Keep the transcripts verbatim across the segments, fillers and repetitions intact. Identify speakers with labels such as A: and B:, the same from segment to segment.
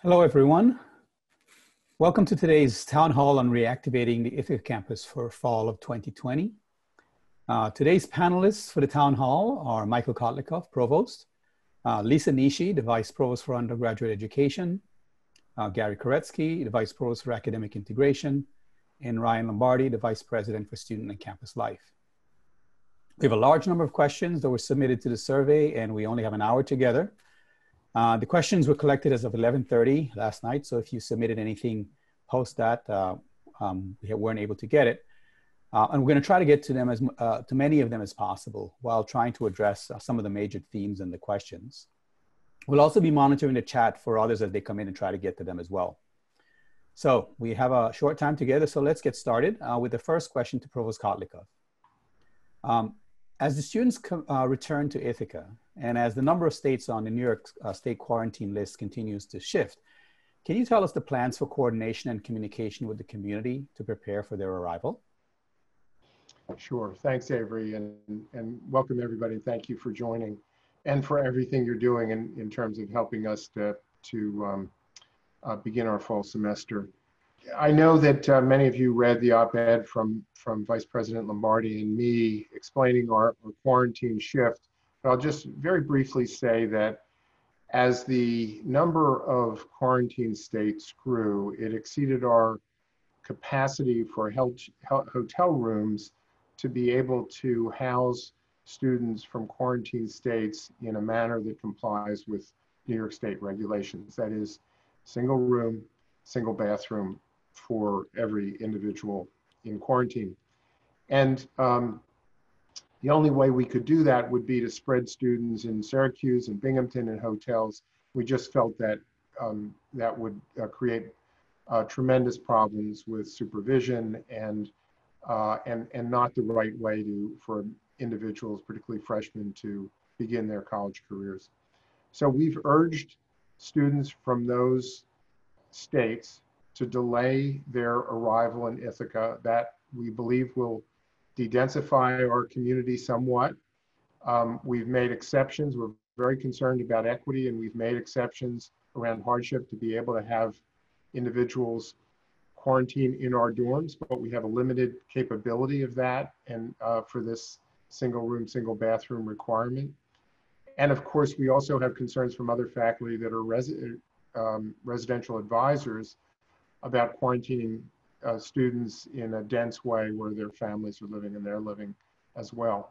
A: Hello, everyone. Welcome to today's town hall on reactivating the Ithaca campus for fall of twenty twenty. Uh, today's panelists for the town hall are Michael Kotlikoff, Provost, uh, Lisa Nishi, the Vice Provost for Undergraduate Education, uh, Gary Koretsky, the Vice Provost for Academic Integration, and Ryan Lombardi, the Vice President for Student and Campus Life. We have a large number of questions that were submitted to the survey, and we only have an hour together. Uh, the questions were collected as of eleven thirty last night, so if you submitted anything post that, uh, um, we weren't able to get it. Uh, and we're going to try to get to them as uh, to many of them as possible while trying to address uh, some of the major themes in the questions. We'll also be monitoring the chat for others as they come in and try to get to them as well. So we have a short time together, so let's get started uh, with the first question to Provost Kotlikoff. Um, as the students uh, return to Ithaca, and as the number of states on the New York uh, State quarantine list continues to shift, can you tell us the plans for coordination and communication with the community to prepare for their arrival?
B: Sure. Thanks, Avery, and, and welcome everybody. Thank you for joining and for everything you're doing in, in terms of helping us to, to um, uh, begin our fall semester. I know that uh, many of you read the op-ed from, from Vice President Lombardi and me explaining our, our quarantine shift. But I'll just very briefly say that as the number of quarantine states grew, it exceeded our capacity for health, hotel rooms to be able to house students from quarantine states in a manner that complies with New York State regulations. That is, single room, single bathroom for every individual in quarantine. And um, the only way we could do that would be to spread students in Syracuse and Binghamton in hotels. We just felt that um, that would uh, create uh, tremendous problems with supervision and, uh, and, and not the right way to, for individuals, particularly freshmen, to begin their college careers. So we've urged students from those states to delay their arrival in Ithaca. That we believe will de-densify our community somewhat. Um, we've made exceptions. We're very concerned about equity, and we've made exceptions around hardship to be able to have individuals quarantine in our dorms, but we have a limited capability of that and uh, for this single room, single bathroom requirement. And of course, we also have concerns from other faculty that are resi um, residential advisors about quarantining uh, students in a dense way where their families are living and they're living as well.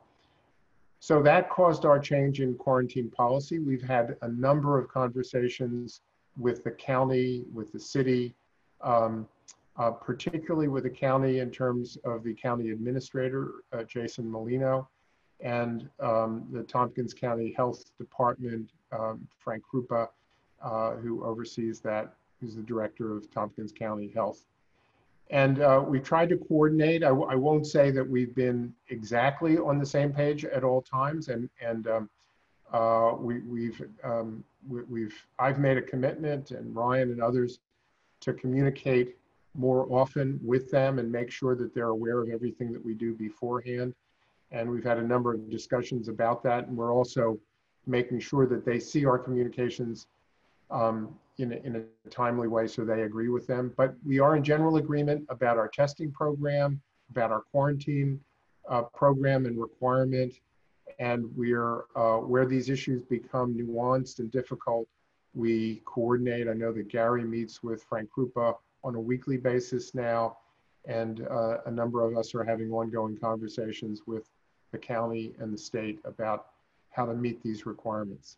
B: So that caused our change in quarantine policy. We've had a number of conversations with the county, with the city, um, uh, particularly with the county in terms of the county administrator, uh, Jason Molino, and um, the Tompkins County Health Department, um, Frank Krupa, uh, who oversees that, who's the director of Tompkins County Health. And uh, we tried to coordinate. I, w I won't say that we've been exactly on the same page at all times. And, and um, uh, we, we've, um, we, we've, I've made a commitment, and Ryan and others, to communicate more often with them and make sure that they're aware of everything that we do beforehand. And we've had a number of discussions about that. And we're also making sure that they see our communications um, in a, in a timely way so they agree with them. But we are in general agreement about our testing program, about our quarantine uh, program and requirement. And we're, uh, where these issues become nuanced and difficult, we coordinate. I know that Gary meets with Frank Krupa on a weekly basis now, and uh, a number of us are having ongoing conversations with the county and the state about how to meet these requirements.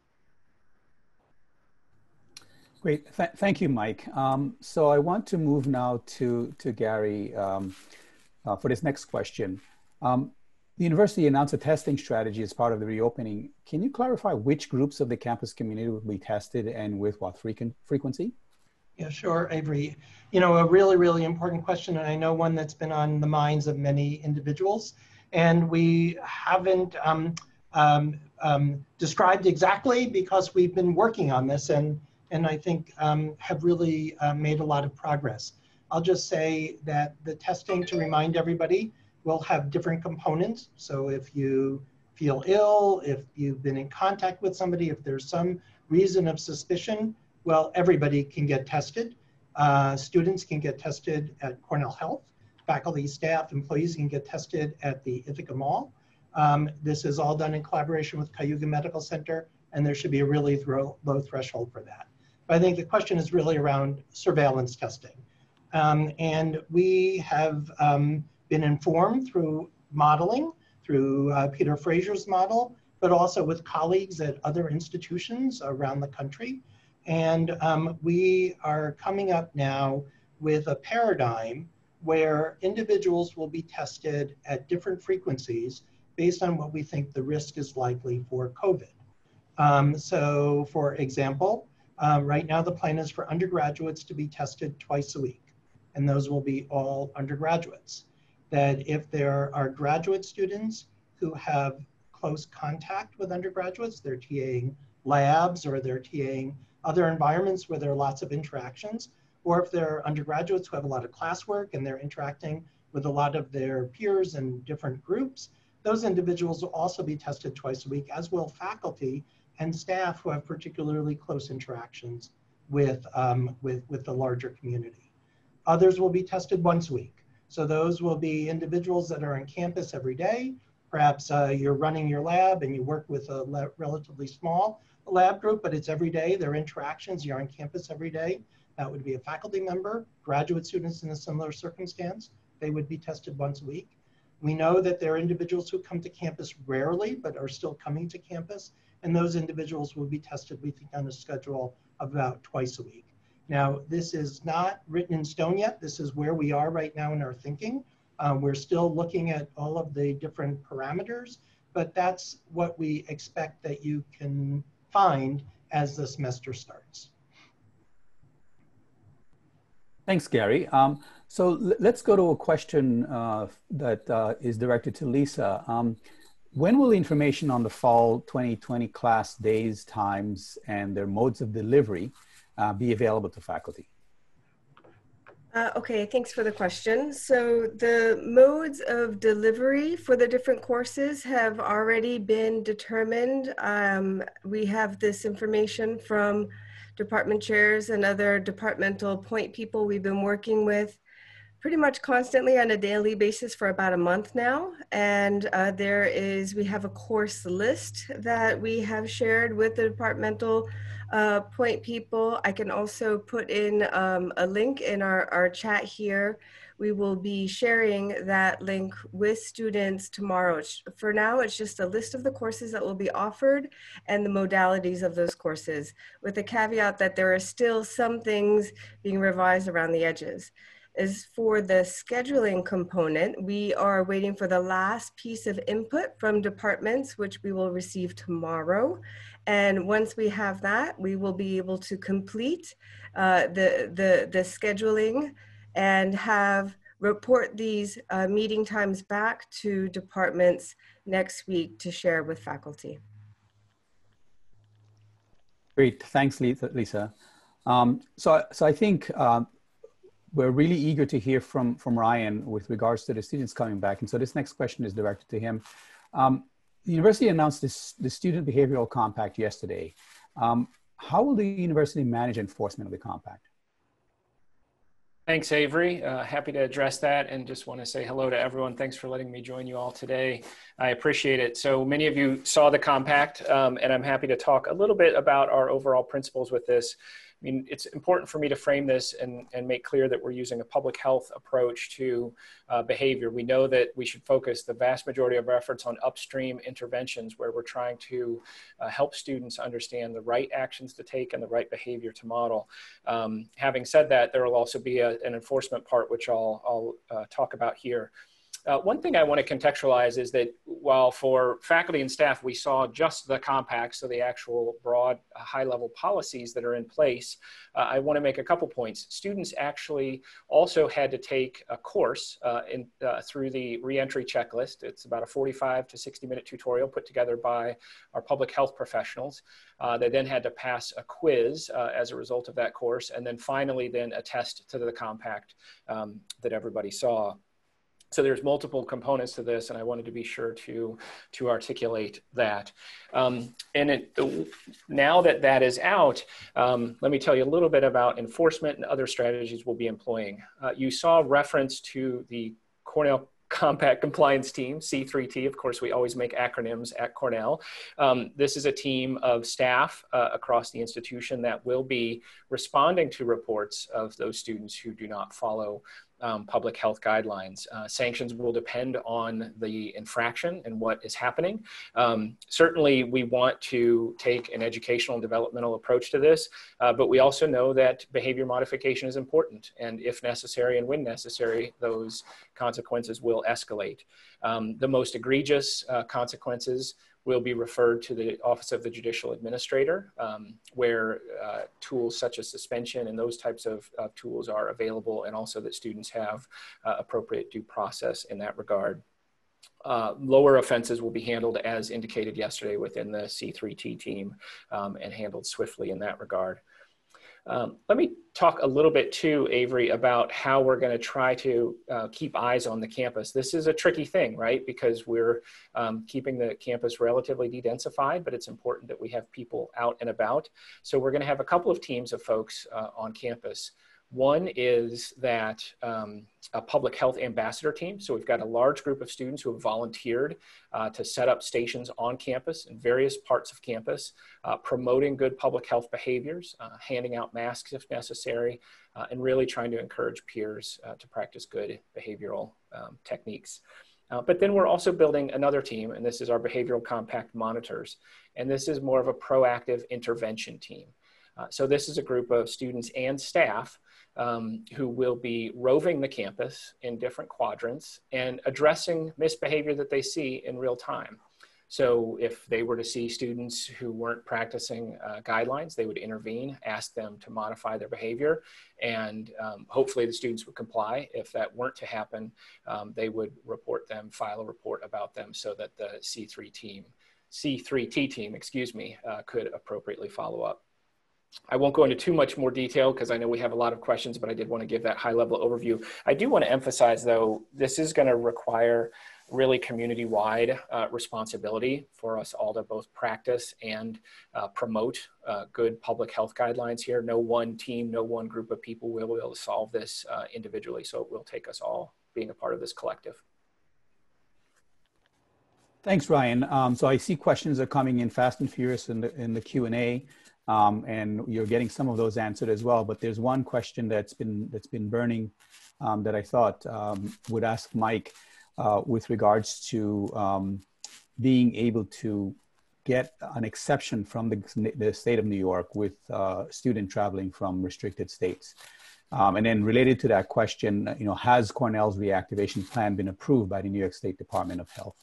A: Great, Th thank you, Mike. Um, so I want to move now to, to Gary um, uh, for this next question. Um, the university announced a testing strategy as part of the reopening. Can you clarify which groups of the campus community will be tested and with what frequent frequency?
C: Yeah, sure, Avery. You know, a really, really important question, and I know one that's been on the minds of many individuals. And we haven't um, um, um, described exactly because we've been working on this, and and I think um, have really uh, made a lot of progress. I'll just say that the testing, to remind everybody, will have different components. So if you feel ill, if you've been in contact with somebody, if there's some reason of suspicion, Well, everybody can get tested. Uh, students can get tested at Cornell Health. Faculty, staff, employees can get tested at the Ithaca Mall. Um, this is all done in collaboration with Cayuga Medical Center, and there should be a really throw, low threshold for that. But I think the question is really around surveillance testing. Um, and we have um, been informed through modeling, through uh, Peter Fraser's model, but also with colleagues at other institutions around the country. And um, we are coming up now with a paradigm where individuals will be tested at different frequencies based on what we think the risk is likely for COVID. Um, so for example, um, right now the plan is for undergraduates to be tested twice a week, and those will be all undergraduates. That if there are graduate students who have close contact with undergraduates, they're TAing labs or they're TAing other environments where there are lots of interactions, or if there are undergraduates who have a lot of classwork and they're interacting with a lot of their peers in different groups, those individuals will also be tested twice a week, as will faculty and staff who have particularly close interactions with, um, with, with the larger community. Others will be tested once a week. So those will be individuals that are on campus every day. Perhaps uh, you're running your lab and you work with a relatively small lab group, but it's every day. There are interactions, you're on campus every day. That would be a faculty member. Graduate students in a similar circumstance, they would be tested once a week. We know that there are individuals who come to campus rarely, but are still coming to campus, and those individuals will be tested, we think, on a schedule of about twice a week. Now, this is not written in stone yet. This is where we are right now in our thinking. Uh, we're still looking at all of the different parameters, but that's what we expect that you can find as the semester starts.
A: Thanks, Gary. Um, so let's go to a question uh, that uh, is directed to Lisa. Um, when will the information on the fall twenty twenty class days, times, and their modes of delivery uh, be available to faculty?
D: Uh, okay, thanks for the question. So the modes of delivery for the different courses have already been determined. Um, we have this information from department chairs and other departmental point people we've been working with pretty much constantly on a daily basis for about a month now. And uh, there is, we have a course list that we have shared with the departmental uh, point people. I can also put in um, a link in our, our chat here. We will be sharing that link with students tomorrow. For now, it's just a list of the courses that will be offered and the modalities of those courses, with the caveat that there are still some things being revised around the edges. As for the scheduling component, we are waiting for the last piece of input from departments, which we will receive tomorrow. And once we have that, we will be able to complete uh, the, the, the scheduling and have report these uh, meeting times back to departments next week to share with faculty.
A: Great, thanks, Lisa. Um, so, so I think um, we're really eager to hear from, from Ryan with regards to the students coming back. And so this next question is directed to him. Um, the university announced this, the Student Behavioral Compact yesterday. Um, how will the university manage enforcement of the compact?
E: Thanks, Avery. Uh, happy to address that, and just want to say hello to everyone. Thanks for letting me join you all today. I appreciate it. So many of you saw the compact, um, and I'm happy to talk a little bit about our overall principles with this. I mean, it's important for me to frame this and, and make clear that we're using a public health approach to uh, behavior. We know that we should focus the vast majority of our efforts on upstream interventions, where we're trying to uh, help students understand the right actions to take and the right behavior to model. Um, having said that, there will also be a, an enforcement part, which I'll, I'll uh, talk about here. Uh, one thing I want to contextualize is that while for faculty and staff, we saw just the compact, so the actual broad uh, high-level policies that are in place, uh, I want to make a couple points. Students actually also had to take a course uh, in, uh, through the reentry checklist. It's about a forty-five to sixty minute tutorial put together by our public health professionals. Uh, they then had to pass a quiz uh, as a result of that course, and then finally then a test to the compact um, that everybody saw. So there's multiple components to this, and I wanted to be sure to, to articulate that. Um, and it, now that that is out, um, let me tell you a little bit about enforcement and other strategies we'll be employing. Uh, you saw reference to the Cornell Compact Compliance Team, C three T. Of course, we always make acronyms at Cornell. Um, this is a team of staff uh, across the institution that will be responding to reports of those students who do not follow Um, public health guidelines. Uh, sanctions will depend on the infraction and what is happening. Um, certainly, we want to take an educational and developmental approach to this, uh, but we also know that behavior modification is important, and if necessary and when necessary, those consequences will escalate. Um, the most egregious uh, consequences will be referred to the Office of the Judicial Administrator, um, where uh, tools such as suspension and those types of, of tools are available, and also that students have uh, appropriate due process in that regard. Uh, lower offenses will be handled as indicated yesterday within the C three T team um, and handled swiftly in that regard. Um, let me talk a little bit too, Avery, about how we're going to try to uh, keep eyes on the campus. This is a tricky thing, right? Because we're um, keeping the campus relatively de-densified, but it's important that we have people out and about. So we're going to have a couple of teams of folks uh, on campus. One is that um, a public health ambassador team. So we've got a large group of students who have volunteered uh, to set up stations on campus in various parts of campus, uh, promoting good public health behaviors, uh, handing out masks if necessary, uh, and really trying to encourage peers uh, to practice good behavioral um, techniques. Uh, but then we're also building another team, and this is our behavioral compact monitors. And this is more of a proactive intervention team. Uh, so this is a group of students and staff um, who will be roving the campus in different quadrants and addressing misbehavior that they see in real time. So if they were to see students who weren't practicing uh, guidelines, they would intervene, ask them to modify their behavior, and um, hopefully the students would comply. If that weren't to happen, um, they would report them, file a report about them so that the C three team, C three T team, excuse me, uh, could appropriately follow up. I won't go into too much more detail because I know we have a lot of questions, but I did want to give that high level overview. I do want to emphasize though, this is going to require really community-wide uh, responsibility for us all to both practice and uh, promote uh, good public health guidelines here. No one team, no one group of people will be able to solve this uh, individually, so it will take us all being a part of this collective.
A: Thanks, Ryan. Um, so I see questions are coming in fast and furious in the, in the Q and A. Um, and you're getting some of those answered as well. But there's one question that's been that's been burning um, that I thought um, would ask Mike uh, with regards to um, being able to get an exception from the, the state of New York with uh, student traveling from restricted states. Um, and then related to that question, you know, has Cornell's reactivation plan been approved by the New York State Department of Health?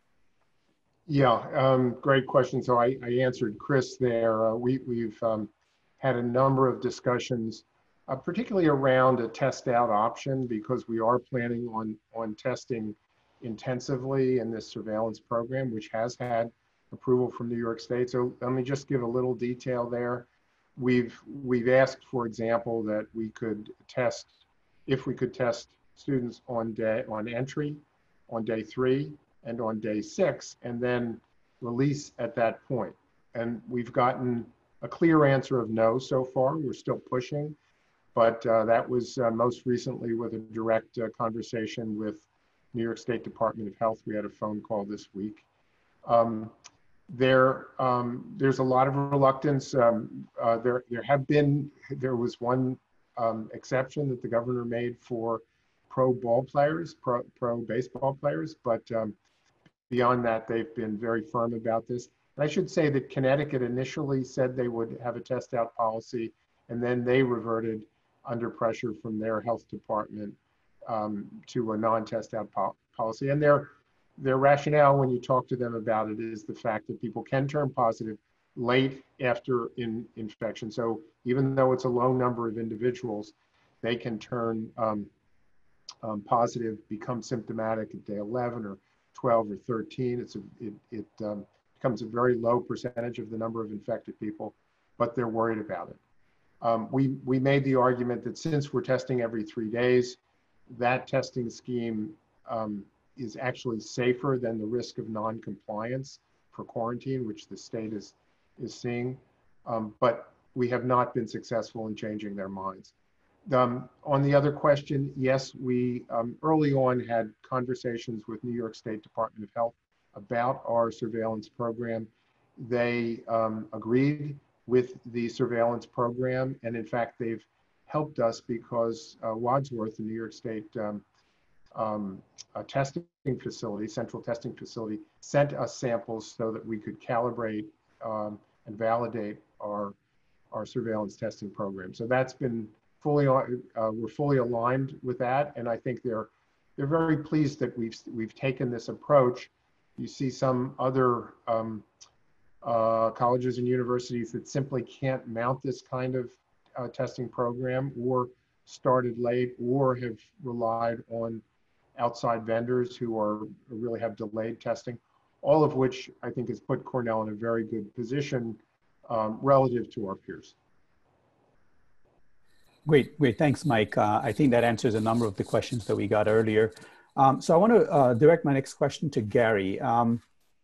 B: Yeah, um, great question. So I, I answered Chris there. Uh, we, we've um, had a number of discussions, uh, particularly around a test out option, because we are planning on, on testing intensively in this surveillance program, which has had approval from New York State. So let me just give a little detail there. We've, we've asked, for example, that we could test, if we could test students on day, on entry, on day three, and on day six, and then release at that point. And we've gotten a clear answer of no so far. We're still pushing, but uh, that was uh, most recently with a direct uh, conversation with New York State Department of Health. We had a phone call this week. Um, there, um, there's a lot of reluctance. Um, uh, there, there have been, there was one um, exception that the governor made for pro ball players, pro, pro baseball players, but um, beyond that, they've been very firm about this. And I should say that Connecticut initially said they would have a test out policy, and then they reverted under pressure from their health department um, to a non-test out po policy. And their, their rationale when you talk to them about it is the fact that people can turn positive late after in, infection. So even though it's a low number of individuals, they can turn um, um, positive, become symptomatic at day eleven or twelve or thirteen. It's a, it, it um, becomes a very low percentage of the number of infected people, but they're worried about it. Um, we, we made the argument that since we're testing every three days, that testing scheme um, is actually safer than the risk of non-compliance for quarantine, which the state is, is seeing. Um, but we have not been successful in changing their minds. Um, on the other question, yes, we um, early on had conversations with New York State Department of Health about our surveillance program. They um, agreed with the surveillance program, and in fact, they've helped us because uh, Wadsworth, the New York State um, um, a testing facility, central testing facility, sent us samples so that we could calibrate um, and validate our, our surveillance testing program. So that's been fully, uh, we're fully aligned with that. And I think they're, they're very pleased that we've, we've taken this approach. You see some other um, uh, colleges and universities that simply can't mount this kind of uh, testing program, or started late, or have relied on outside vendors who are really have delayed testing, all of which I think has put Cornell in a very good position um, relative to our peers.
A: Great, great. Thanks, Mike. Uh, I think that answers a number of the questions that we got earlier. Um, so I want to uh, direct my next question to Gary. Um,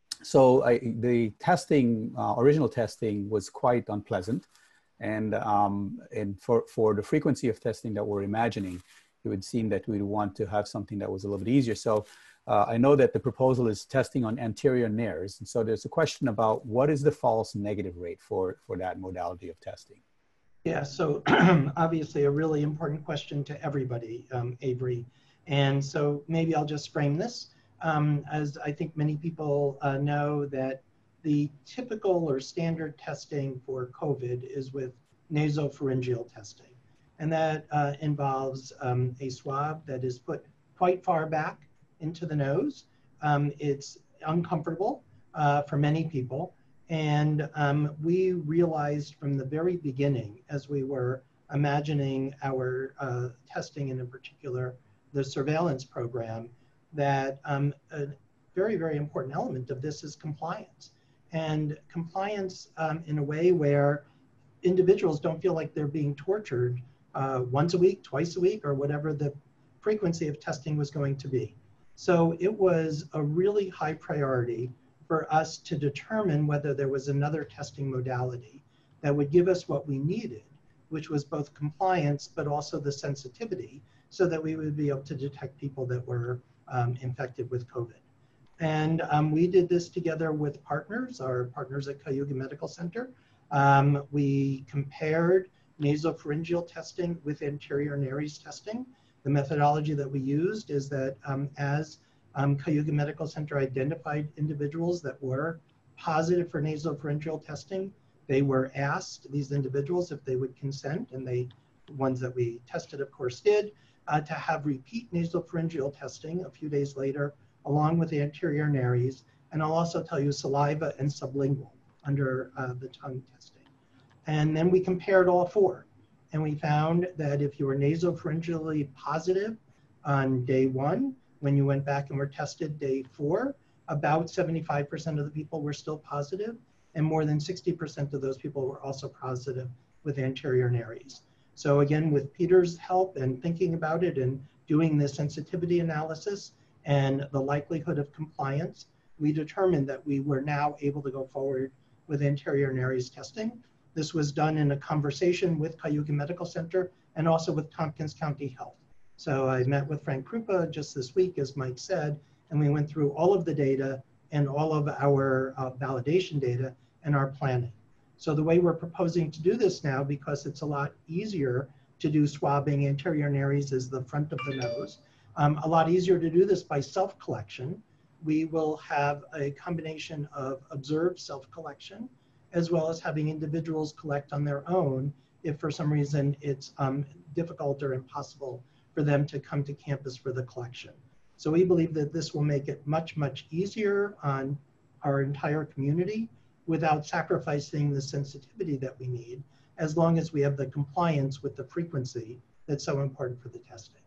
A: so I, the testing, uh, original testing was quite unpleasant. And, um, and for, for the frequency of testing that we're imagining, it would seem that we'd want to have something that was a little bit easier. So uh, I know that the proposal is testing on anterior nares. And so there's a question about what is the false negative rate for, for that modality of testing?
C: Yeah, so obviously a really important question to everybody, um, Avery. And so maybe I'll just frame this. Um, as I think many people uh, know that the typical or standard testing for COVID is with nasopharyngeal testing. And that uh, involves um, a swab that is put quite far back into the nose. Um, it's uncomfortable uh, for many people. And um, we realized from the very beginning, as we were imagining our uh, testing, and in particular, the surveillance program, that um, a very, very important element of this is compliance. And compliance um, in a way where individuals don't feel like they're being tortured uh, once a week, twice a week, or whatever the frequency of testing was going to be. So it was a really high priority for us to determine whether there was another testing modality that would give us what we needed, which was both compliance, but also the sensitivity, so that we would be able to detect people that were um, infected with COVID. And um, we did this together with partners, our partners at Cayuga Medical Center. Um, we compared nasopharyngeal testing with anterior nares testing. The methodology that we used is that um, as um, Cayuga Medical Center identified individuals that were positive for nasopharyngeal testing, they were asked, these individuals, if they would consent, and they, ones that we tested, of course, did, uh, to have repeat nasopharyngeal testing a few days later, along with the anterior nares, and I'll also tell you saliva and sublingual under uh, the tongue testing. And then we compared all four, and we found that if you were nasopharyngally positive on day one, when you went back and were tested day four, about seventy-five percent of the people were still positive, and more than sixty percent of those people were also positive with anterior nares. So again, with Peter's help and thinking about it and doing the sensitivity analysis and the likelihood of compliance, we determined that we were now able to go forward with anterior nares testing. This was done in a conversation with Cayuga Medical Center and also with Tompkins County Health. So I met with Frank Krupa just this week, as Mike said, and we went through all of the data and all of our uh, validation data and our planning. So the way we're proposing to do this now, because it's a lot easier to do swabbing anterior nares is the front of the nose, um, a lot easier to do this by self-collection. We will have a combination of observed self-collection, as well as having individuals collect on their own if for some reason it's um, difficult or impossible for them to come to campus for the collection. So we believe that this will make it much, much easier on our entire community without sacrificing the sensitivity that we need, as long as we have the compliance with the frequency that's so important for the testing.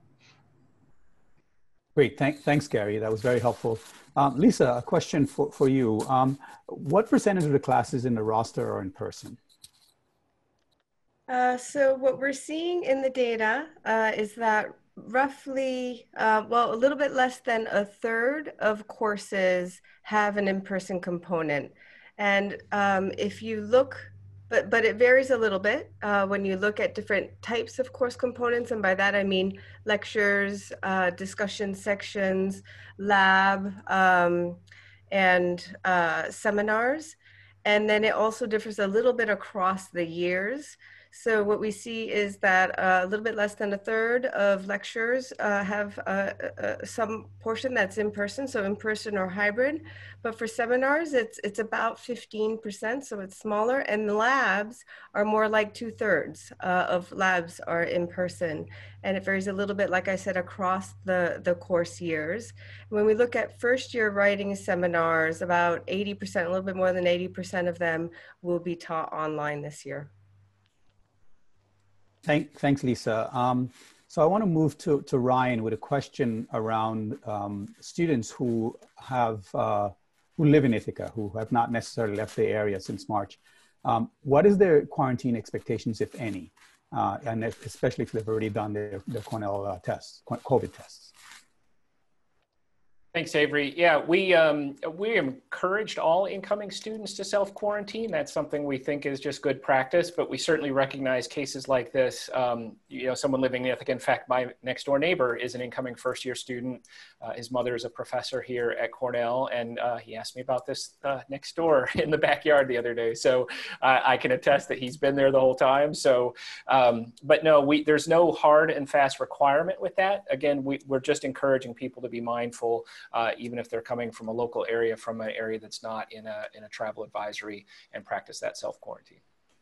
A: Great, Thank, thanks, Gary. That was very helpful. Um, Lisa, a question for, for you. Um, what percentage of the classes in the roster are in person?
D: Uh, so what we're seeing in the data uh, is that roughly, uh, well, a little bit less than a third of courses have an in-person component. And um, if you look, but, but it varies a little bit uh, when you look at different types of course components. And by that, I mean lectures, uh, discussion sections, lab, um, and uh, seminars. And then it also differs a little bit across the years. So what we see is that uh, a little bit less than a third of lectures uh, have uh, uh, some portion that's in person, so in person or hybrid. But for seminars, it's it's about fifteen percent, so it's smaller. And the labs are more like two thirds uh, of labs are in person. And it varies a little bit, like I said, across the, the course years. When we look at first year writing seminars, about eighty percent, a little bit more than eighty percent of them will be taught online this year.
A: Thank, thanks, Lisa. Um, so I want to move to, to Ryan with a question around um, students who have uh, who live in Ithaca, who have not necessarily left the area since March. Um, what is their quarantine expectations, if any, uh, and if, especially if they've already done their, their Cornell uh, tests, COVID tests?
E: Thanks, Avery. Yeah, we um, we encouraged all incoming students to self-quarantine. That's something we think is just good practice, but we certainly recognize cases like this. Um, you know, someone living in Ithaca, in fact, my next door neighbor is an incoming first year student. Uh, his mother is a professor here at Cornell, and uh, he asked me about this uh, next door in the backyard the other day. So uh, I can attest that he's been there the whole time. So, um, but no, we, there's no hard and fast requirement with that. Again, we, we're just encouraging people to be mindful. Uh, even if they're coming from a local area, from an area that's not in a, in a travel advisory, and practice that self-quarantine.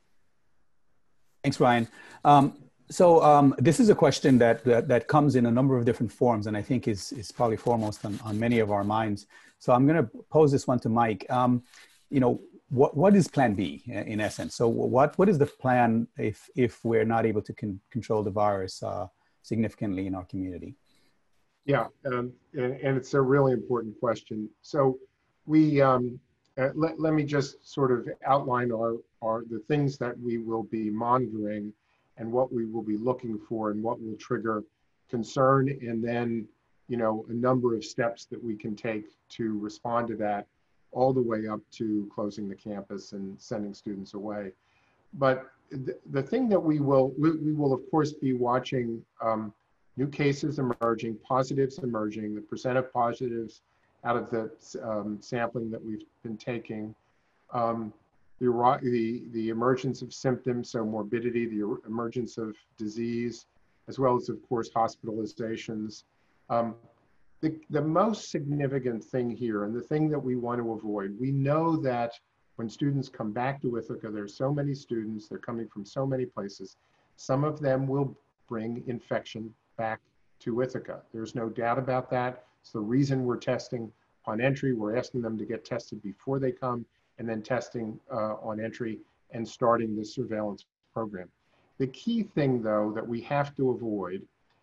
A: Thanks, Ryan. Um, so um, this is a question that, that, that comes in a number of different forms, and I think is, is probably foremost on, on many of our minds. So I'm going to pose this one to Mike. Um, you know, what, what is Plan B in essence? So what, what is the plan if, if we're not able to con control the virus uh, significantly in our community?
B: Yeah, um, and, and it's a really important question. So we, um, uh, let, let me just sort of outline our, our, the things that we will be monitoring and what we will be looking for and what will trigger concern, and then, you know, a number of steps that we can take to respond to that, all the way up to closing the campus and sending students away. But th the thing that we will, we, we will of course be watching um, new cases emerging, positives emerging, the percent of positives out of the um, sampling that we've been taking, um, the, the, the emergence of symptoms, so morbidity, the emergence of disease, as well as, of course, hospitalizations. Um, the, the most significant thing here, and the thing that we want to avoid, we know that when students come back to Ithaca, there's so many students, they're coming from so many places, some of them will bring infection back to Ithaca. There's no doubt about that. It's the reason we're testing on entry. We're asking them to get tested before they come, and then testing uh, on entry and starting the surveillance program. The key thing, though, that we have to avoid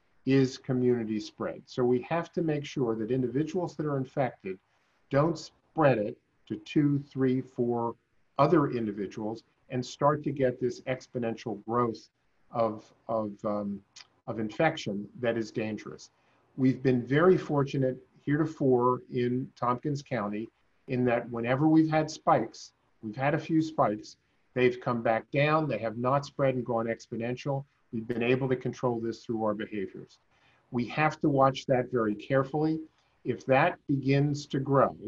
B: is community spread. So we have to make sure that individuals that are infected don't spread it to two, three, four other individuals and start to get this exponential growth of, of um, of infection that is dangerous. We've been very fortunate heretofore in Tompkins County in that whenever we've had spikes, we've had a few spikes, they've come back down, they have not spread and gone exponential. We've been able to control this through our behaviors. We have to watch that very carefully. If that begins to grow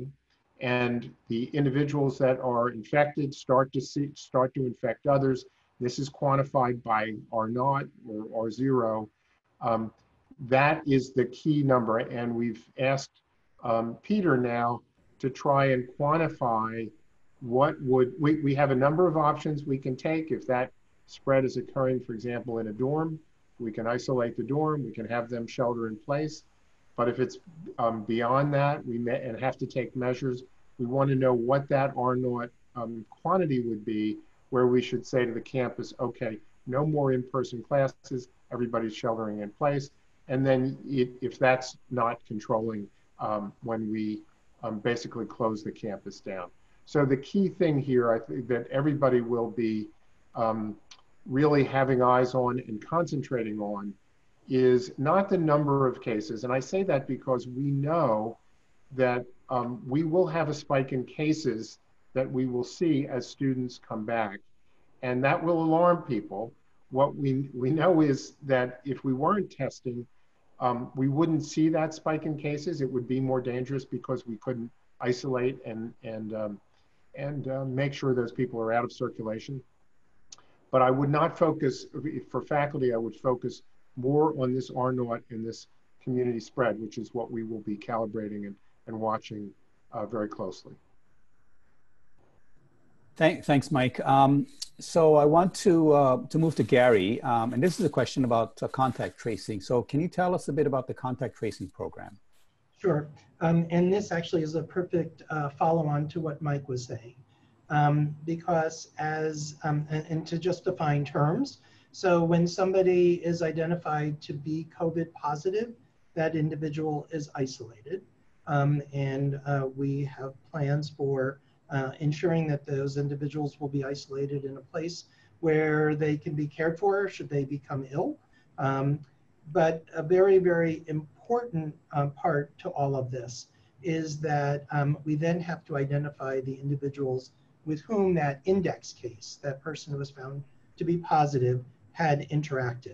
B: and the individuals that are infected start to see, start to infect others, this is quantified by R naught or R zero. Um, that is the key number. And we've asked um, Peter now to try and quantify what would, we, we have a number of options we can take. If that spread is occurring, for example, in a dorm, we can isolate the dorm, we can have them shelter in place. But if it's um, beyond that, we may and have to take measures, we want to know what that R naught um, quantity would be, where we should say to the campus, okay, no more in-person classes, everybody's sheltering in place. And then it, if that's not controlling, um, when we um, basically close the campus down. So the key thing here, I think that everybody will be um, really having eyes on and concentrating on is not the number of cases. And I say that because we know that um, we will have a spike in cases that we will see as students come back. And that will alarm people. What we, we know is that if we weren't testing, um, we wouldn't see that spike in cases. It would be more dangerous because we couldn't isolate and, and, um, and uh, make sure those people are out of circulation. But I would not focus, for faculty, I would focus more on this R naught and this community spread, which is what we will be calibrating and, and watching uh, very closely.
A: Thank, thanks, Mike. Um, so I want to, uh, to move to Gary, um, and this is a question about uh, contact tracing. So can you tell us a bit about the contact tracing program?
C: Sure, um, and this actually is a perfect uh, follow-on to what Mike was saying. Um, because as, um, and, and to just define terms, so when somebody is identified to be COVID positive, that individual is isolated. Um, and uh, we have plans for uh, ensuring that those individuals will be isolated in a place where they can be cared for should they become ill. Um, but a very, very important uh, part to all of this is that um, we then have to identify the individuals with whom that index case, that person who was found to be positive, had interacted.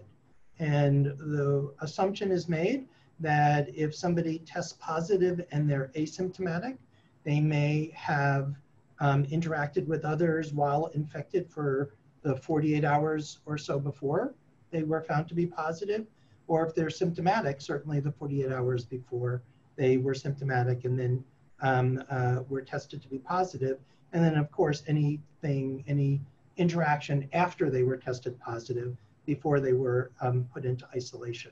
C: And the assumption is made that if somebody tests positive and they're asymptomatic, they may have um, interacted with others while infected for the forty-eight hours or so before they were found to be positive, or if they're symptomatic, certainly the forty-eight hours before they were symptomatic and then um, uh, were tested to be positive. And then, of course, anything, any interaction after they were tested positive before they were um, put into isolation.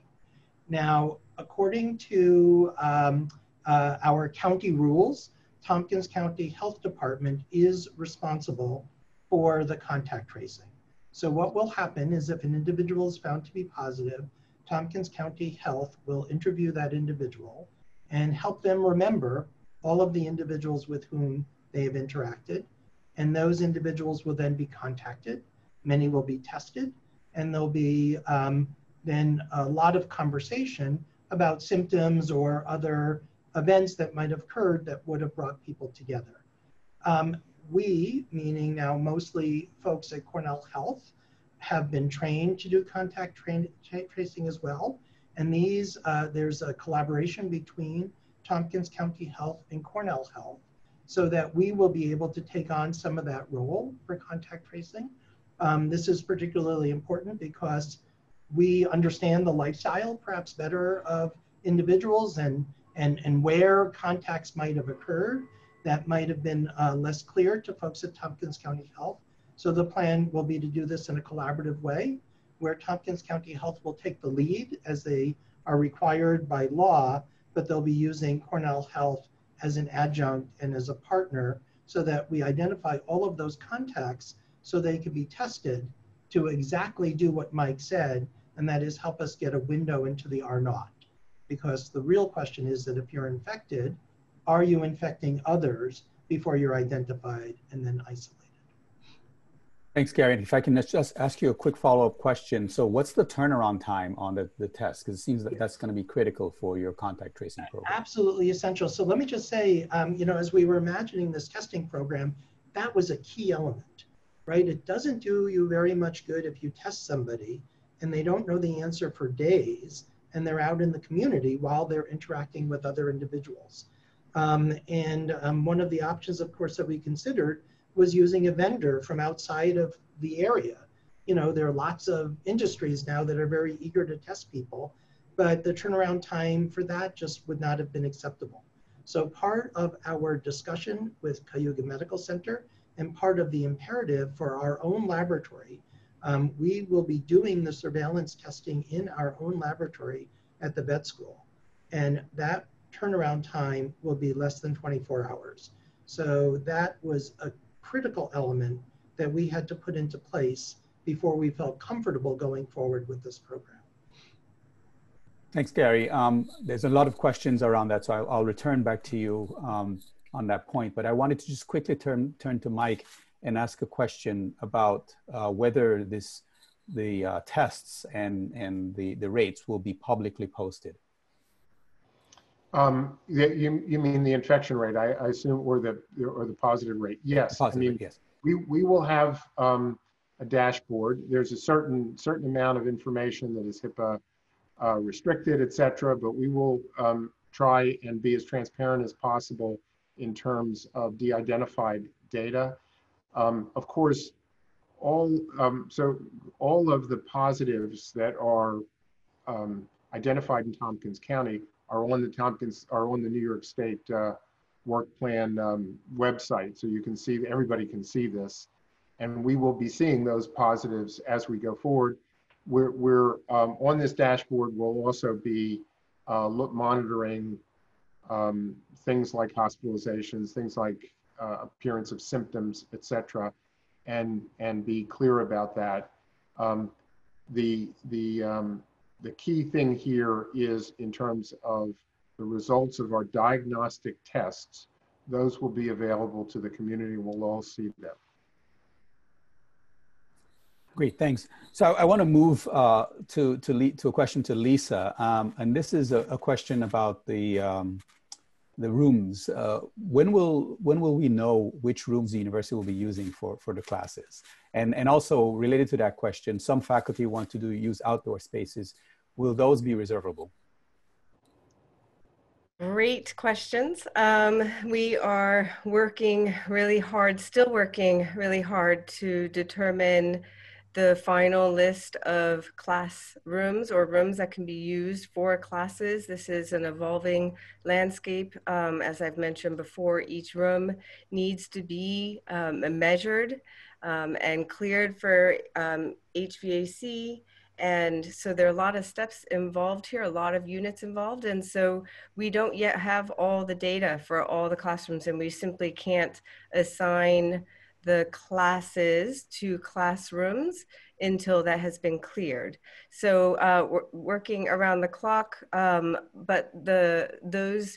C: Now, according to um, uh, our county rules, Tompkins County Health Department is responsible for the contact tracing. So what will happen is if an individual is found to be positive, Tompkins County Health will interview that individual and help them remember all of the individuals with whom they have interacted, and those individuals will then be contacted. Many will be tested, and there'll be um, then a lot of conversation about symptoms or other events that might have occurred that would have brought people together. Um, we, meaning now mostly folks at Cornell Health, have been trained to do contact tra tra tracing as well. And these, uh, there's a collaboration between Tompkins County Health and Cornell Health, so that we will be able to take on some of that role for contact tracing. Um, this is particularly important because we understand the lifestyle perhaps better of individuals and, and, and where contacts might have occurred that might have been uh, less clear to folks at Tompkins County Health. So the plan will be to do this in a collaborative way where Tompkins County Health will take the lead as they are required by law, but they'll be using Cornell Health as an adjunct and as a partner so that we identify all of those contacts so they can be tested to exactly do what Mike said, and that is help us get a window into the R naught. Because the real question is that if you're infected, are you infecting others before you're identified and then isolated?
A: Thanks, Gary. If I can just ask you a quick follow-up question. So what's the turnaround time on the, the test? Because it seems that that's going to be critical for your contact tracing program.
C: Absolutely essential. So let me just say, um, you know, as we were imagining this testing program, that was a key element, right? It doesn't do you very much good if you test somebody and they don't know the answer for days and they're out in the community while they're interacting with other individuals. Um, and um, one of the options, of course, that we considered was using a vendor from outside of the area. You know, there are lots of industries now that are very eager to test people, but the turnaround time for that just would not have been acceptable. So part of our discussion with Cayuga Medical Center and part of the imperative for our own laboratory, um, we will be doing the surveillance testing in our own laboratory at the vet school. And that turnaround time will be less than twenty-four hours. So that was a critical element that we had to put into place before we felt comfortable going forward with this program.
A: Thanks, Gary. Um, there's a lot of questions around that, so I'll, I'll return back to you um, on that point. But I wanted to just quickly turn, turn to Mike and ask a question about uh, whether this the uh, tests and, and the, the rates will be publicly posted?
B: Um, you, you, you mean the infection rate, I, I assume, or the, or the positive rate? Yes.
A: The positive
B: I mean,
A: rate, yes.
B: we, we will have um, a dashboard. There's a certain, certain amount of information that is HIPAA uh, restricted, et cetera, but we will um, try and be as transparent as possible in terms of de-identified data. Um, of course, all, um, so all of the positives that are um, identified in Tompkins County are on the Tompkins, are on the New York State uh, work plan um, website. So you can see, everybody can see this. And we will be seeing those positives as we go forward. We're, we're um, on this dashboard, we'll also be uh, look, monitoring um, things like hospitalizations, things like uh, appearance of symptoms, et cetera, and, and be clear about that. Um, the, the, um, the key thing here is in terms of the results of our diagnostic tests, those will be available to the community. We'll all see them.
A: Great, thanks. So I, I want to move uh, to, to, le to a question to Lisa. Um, and this is a, a question about the, um, the rooms. Uh, when, will, when will we know which rooms the university will be using for, for the classes? And, and also related to that question, some faculty want to do use outdoor spaces. Will those be reservable?
D: Great questions. Um, we are working really hard, still working really hard to determine the final list of classrooms or rooms that can be used for classes. This is an evolving landscape. Um, as I've mentioned before, each room needs to be um, measured um, and cleared for um, H V A C. And so there are a lot of steps involved here, a lot of units involved. And so we don't yet have all the data for all the classrooms, and we simply can't assign the classes to classrooms until that has been cleared. So uh, we're working around the clock, um, but the those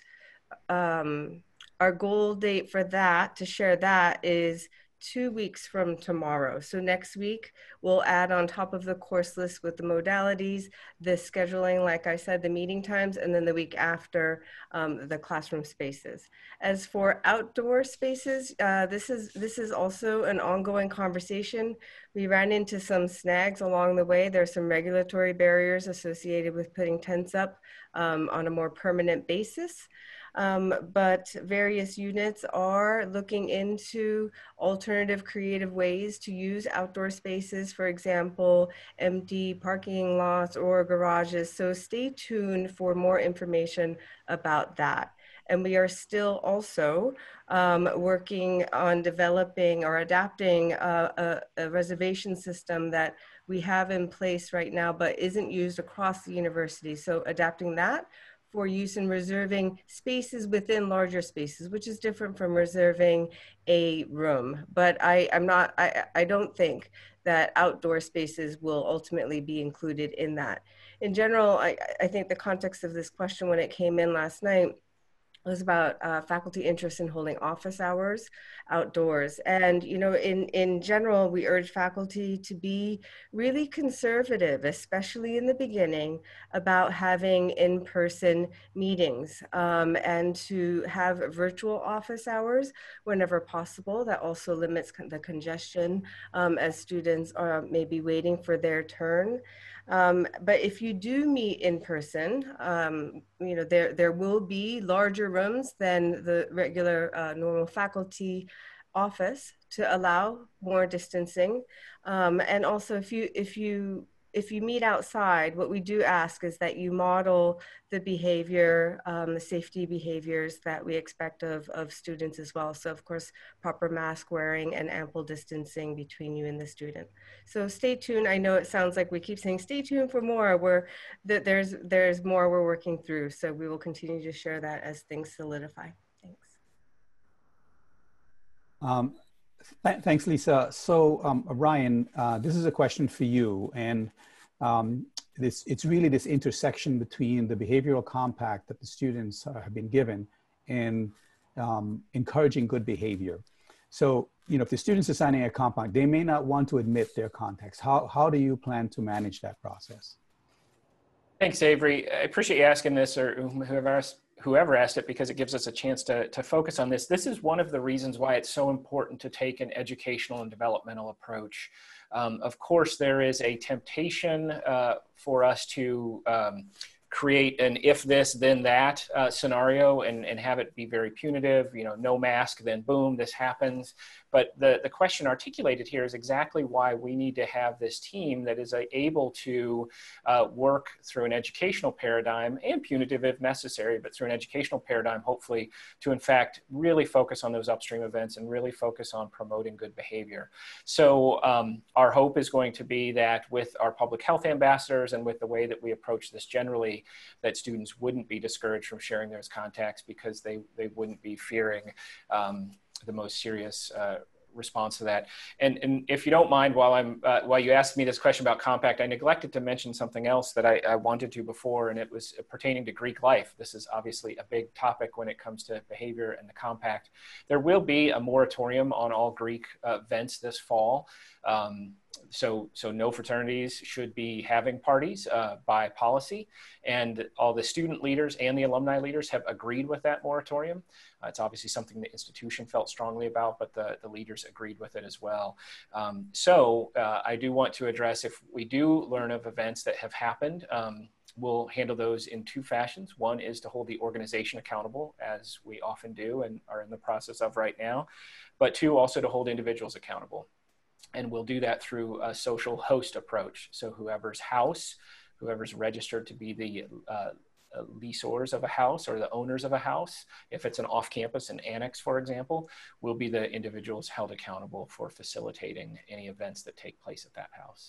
D: um, our goal date for that, to share that, is two weeks from tomorrow. So next week, we'll add on top of the course list with the modalities, the scheduling, like I said, the meeting times, and then the week after, um, the classroom spaces. As for outdoor spaces, uh, this is this is also an ongoing conversation. We ran into some snags along the way. There's some regulatory barriers associated with putting tents up um, on a more permanent basis. Um, but various units are looking into alternative creative ways to use outdoor spaces, for example, empty parking lots or garages. So stay tuned for more information about that. And we are still also um, working on developing or adapting a, a, a reservation system that we have in place right now, but isn't used across the university. So adapting that for use in reserving spaces within larger spaces, which is different from reserving a room. But I, I'm not, I, I don't think that outdoor spaces will ultimately be included in that. In general, I, I think the context of this question when it came in last night was about uh, faculty interest in holding office hours outdoors. And, you know, in, in general, we urge faculty to be really conservative, especially in the beginning, about having in-person meetings um, and to have virtual office hours whenever possible. That also limits the congestion um, as students are maybe waiting for their turn. Um, but if you do meet in person, um, you know, there, there will be larger rooms than the regular uh, normal faculty office to allow more distancing. Um, and also if you, if you, if you meet outside, what we do ask is that you model the behavior, um, the safety behaviors that we expect of, of students as well. So of course, proper mask wearing and ample distancing between you and the student. So stay tuned. I know it sounds like we keep saying stay tuned for more. We're, that there's, there's more we're working through. So we will continue to share that as things solidify. Thanks.
A: Um, th thanks, Lisa. So um, Ryan, uh, this is a question for you. And um, this, it's really this intersection between the behavioral compact that the students uh, have been given and um, encouraging good behavior. So, you know, if the students are signing a compact, they may not want to admit their contacts. How, how do you plan to manage that process?
E: Thanks, Avery. I appreciate you asking this, or whoever asked, whoever asked it, because it gives us a chance to, to focus on this. This is one of the reasons why it's so important to take an educational and developmental approach. Um, of course, there is a temptation uh, for us to um, create an if this, then that uh, scenario and, and have it be very punitive, you know, no mask, then boom, this happens. But the, the question articulated here is exactly why we need to have this team that is uh, able to uh, work through an educational paradigm, and punitive if necessary, but through an educational paradigm, hopefully, to in fact really focus on those upstream events and really focus on promoting good behavior. So um, our hope is going to be that with our public health ambassadors and with the way that we approach this generally, that students wouldn't be discouraged from sharing those contacts because they, they wouldn't be fearing um, the most serious uh, response to that. And, and if you don't mind, while I'm uh, while you asked me this question about compact, I neglected to mention something else that I, I wanted to before, and it was pertaining to Greek life. This is obviously a big topic when it comes to behavior and the compact. There will be a moratorium on all Greek uh, events this fall. Um, so, so no fraternities should be having parties uh, by policy, and all the student leaders and the alumni leaders have agreed with that moratorium. Uh, it's obviously something the institution felt strongly about, but the, the leaders agreed with it as well. Um, so uh, I do want to address, if we do learn of events that have happened, um, we'll handle those in two fashions. One is to hold the organization accountable, as we often do and are in the process of right now, but two, also to hold individuals accountable. And we'll do that through a social host approach. So whoever's house, whoever's registered to be the uh, leaseors of a house or the owners of a house, if it's an off-campus, an annex, for example, will be the individuals held accountable for facilitating any events that take place at that house.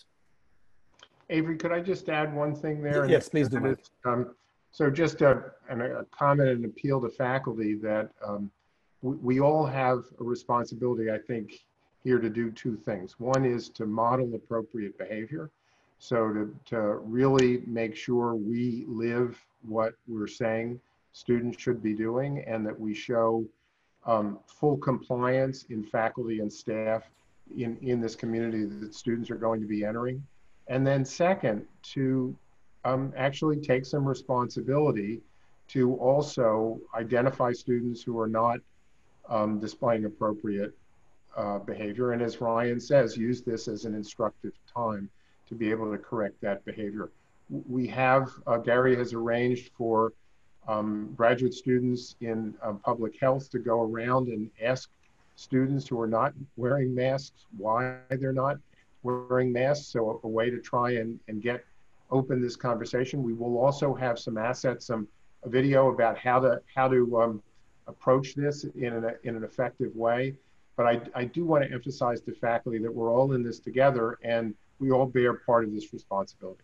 B: Avery, could I just add one thing there?
A: Yes, please do.
B: Mike. Um, so just a, a comment and appeal to faculty that um, we, we all have a responsibility, I think, here to do two things. One is to model appropriate behavior. So to, to really make sure we live what we're saying students should be doing, and that we show um, full compliance in faculty and staff in, in this community that students are going to be entering. And then second, to um, actually take some responsibility to also identify students who are not um, displaying appropriate uh, behavior. And as Ryan says, use this as an instructive time to be able to correct that behavior. We have, uh, Gary has arranged for um, graduate students in uh, public health to go around and ask students who are not wearing masks why they're not wearing masks. So a, a way to try and, and get open this conversation. We will also have some assets, some a video about how to how to um, approach this in an, in an effective way. But I, I do want to emphasize to faculty that we're all in this together and we all bear part of this responsibility.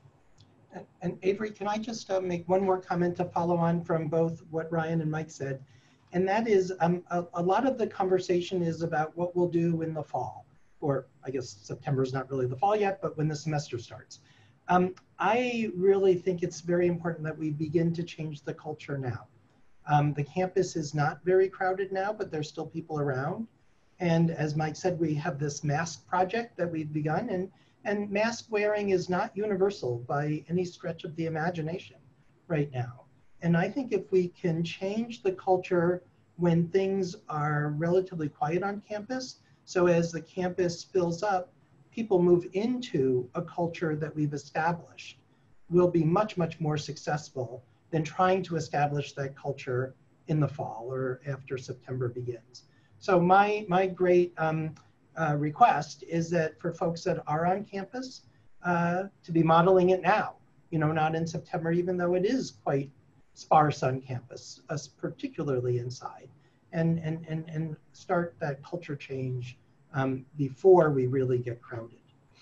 C: And, and Avery, can I just uh, make one more comment to follow on from both what Ryan and Mike said? And that is um, a, a lot of the conversation is about what we'll do in the fall, or I guess September is not really the fall yet, but when the semester starts. Um, I really think it's very important that we begin to change the culture now. Um, the campus is not very crowded now, but there's still people around. And as Mike said, we have this mask project that we've begun, and, and mask wearing is not universal by any stretch of the imagination right now. And I think if we can change the culture when things are relatively quiet on campus, so as the campus fills up, people move into a culture that we've established, we'll be much, much more successful than trying to establish that culture in the fall or after September begins. So my, my great um, uh, request is that for folks that are on campus, uh, to be modeling it now, you know, not in September, even though it is quite sparse on campus, uh, particularly inside, and, and, and, and start that culture change um, before we really get crowded.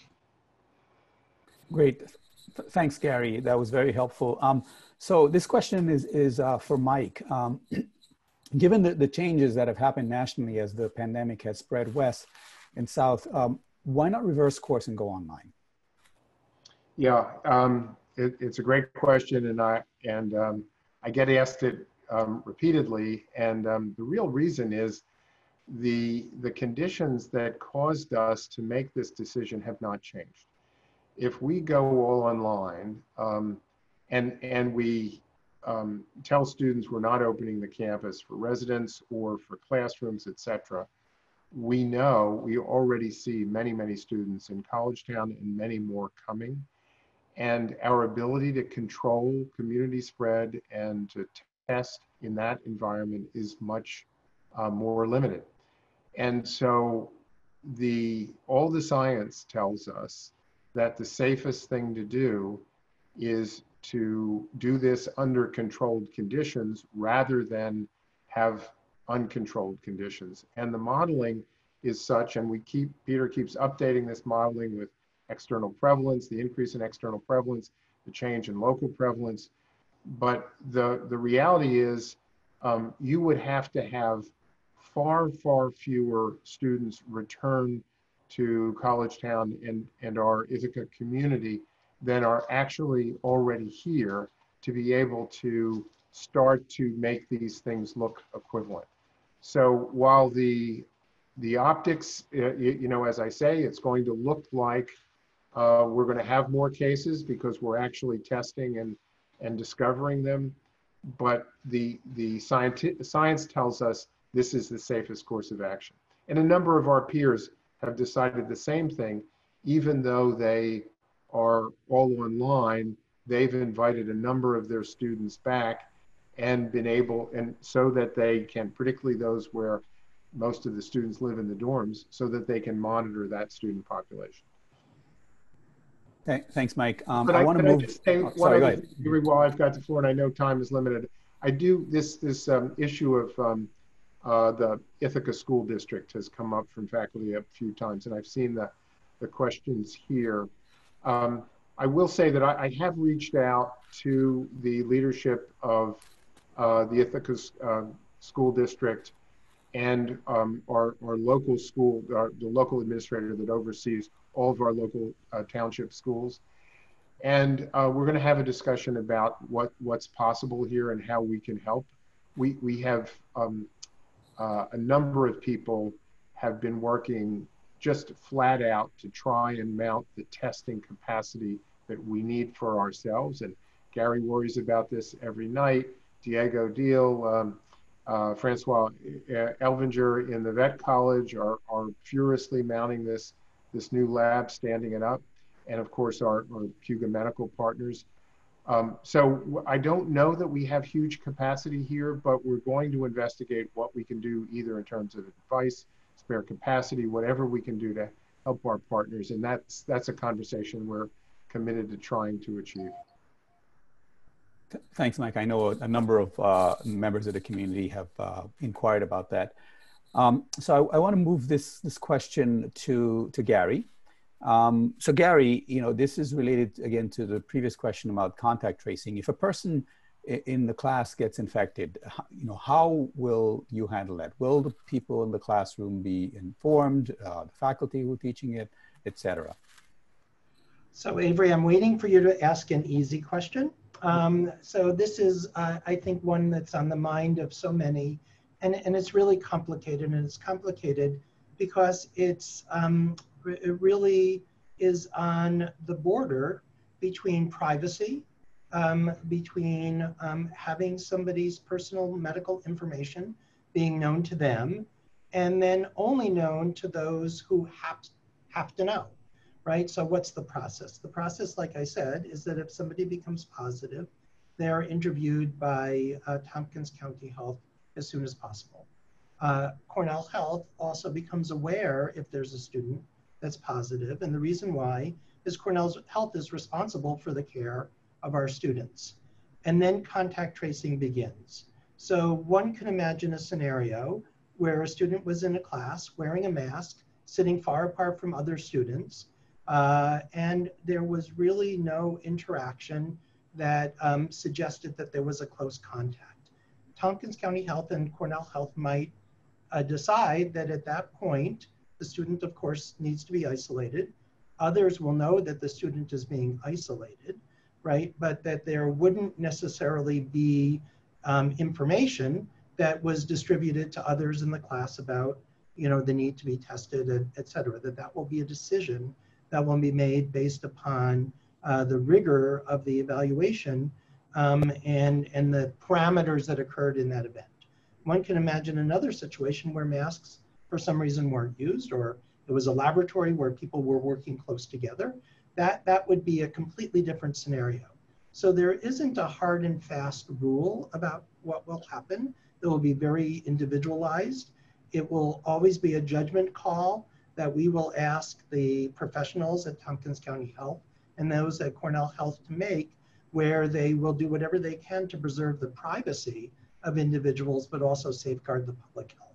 A: Great. Th thanks, Gary. That was very helpful. Um, so this question is, is uh, for Mike. Um, Given the, the changes that have happened nationally as the pandemic has spread west and south, um, why not reverse course and go online?
B: Yeah, um, it, it's a great question, and I and um, I get asked it um, repeatedly. And um, the real reason is the, the conditions that caused us to make this decision have not changed. If we go all online um, and, and we um, tell students we're not opening the campus for residents or for classrooms, et cetera, we know, we already see many, many students in College Town and many more coming. And our ability to control community spread and to test in that environment is much uh, more limited. And so the, all the science tells us that the safest thing to do is to do this under controlled conditions rather than have uncontrolled conditions. And the modeling is such, and we keep, Peter keeps updating this modeling with external prevalence, the increase in external prevalence, the change in local prevalence. But the, the reality is um, you would have to have far, far fewer students return to College Town and, and our Ithaca community than are actually already here to be able to start to make these things look equivalent. So while the, the optics, uh, you, you know, as I say, it's going to look like uh, we're going to have more cases because we're actually testing and, and discovering them. But the, the scienti- science tells us this is the safest course of action. And a number of our peers have decided the same thing, even though they are all online. They've invited a number of their students back and been able, and so that they can, particularly those where most of the students live in the dorms, so that they can monitor that student population.
A: Thanks, Mike. Um,
B: but
A: I,
B: I
A: want to
B: move.
A: move.
B: I just say
A: oh, sorry, go ahead.
B: Thing, while I've got the floor, and I know time is limited, I do this this um, issue of um, uh, the Ithaca School District has come up from faculty a few times, and I've seen the the questions here. Um, I will say that I, I have reached out to the leadership of uh, the Ithaca uh, School District and um, our, our local school, our, the local administrator that oversees all of our local uh, township schools. And uh, we're going to have a discussion about what, what's possible here and how we can help. We, we have um, uh, a number of people have been working just flat out to try and mount the testing capacity that we need for ourselves. And Gary worries about this every night. Diego Deal, um, uh, Francois Elvinger in the vet college are, are furiously mounting this, this new lab, standing it up. And of course, our, our Puga medical partners. Um, so I don't know that we have huge capacity here, but we're going to investigate what we can do either in terms of advice, spare capacity, whatever we can do to help our partners. And that's, that's a conversation we're committed to trying to achieve.
A: Thanks, Mike. I know a number of uh, members of the community have uh, inquired about that. Um, so I, I want to move this, this question to, to Gary. Um, so Gary, you know, this is related again to the previous question about contact tracing. If a person in the class gets infected, you know, how will you handle that? Will the people in the classroom be informed, uh, the faculty who are teaching it, et cetera?
C: So Avery, I'm waiting for you to ask an easy question. Um, so this is, uh, I think, one that's on the mind of so many, and, and it's really complicated, and it's complicated because it's, um, it really is on the border between privacy, um, between um, having somebody's personal medical information being known to them, and then only known to those who have, have to know, right? So what's the process? The process, like I said, is that if somebody becomes positive, they're interviewed by uh, Tompkins County Health as soon as possible. Uh, Cornell Health also becomes aware if there's a student that's positive, and the reason why is Cornell Health is responsible for the care of our students. And then contact tracing begins. So one can imagine a scenario where a student was in a class wearing a mask, sitting far apart from other students, uh, and there was really no interaction that um, suggested that there was a close contact. Tompkins County Health and Cornell Health might uh, decide that at that point, the student, of course, needs to be isolated. Others will know that the student is being isolated, right? But that there wouldn't necessarily be um, information that was distributed to others in the class about you know, the need to be tested, et cetera, that that will be a decision that will be made based upon uh, the rigor of the evaluation um, and, and the parameters that occurred in that event. One can imagine another situation where masks for some reason weren't used, or it was a laboratory where people were working close together. That, that would be a completely different scenario. So there isn't a hard and fast rule about what will happen. It will be very individualized. It will always be a judgment call that we will ask the professionals at Tompkins County Health and those at Cornell Health to make, where they will do whatever they can to preserve the privacy of individuals, but also safeguard the public health.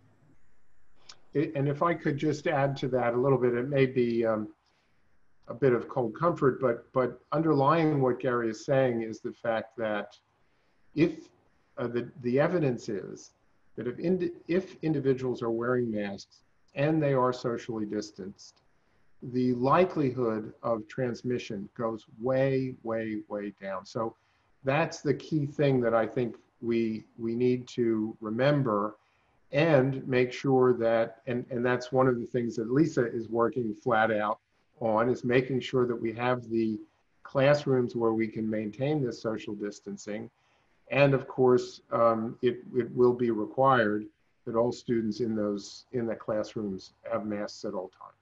B: And if I could just add to that a little bit, it may be um, a bit of cold comfort, but, but underlying what Gary is saying is the fact that if uh, the, the evidence is that if, ind if individuals are wearing masks and they are socially distanced, the likelihood of transmission goes way, way, way down. So that's the key thing that I think we, we need to remember and make sure that, and, and that's one of the things that Lisa is working flat out on, is making sure that we have the classrooms where we can maintain this social distancing. And of course, um, it, it will be required that all students in those, in the classrooms have masks at all times.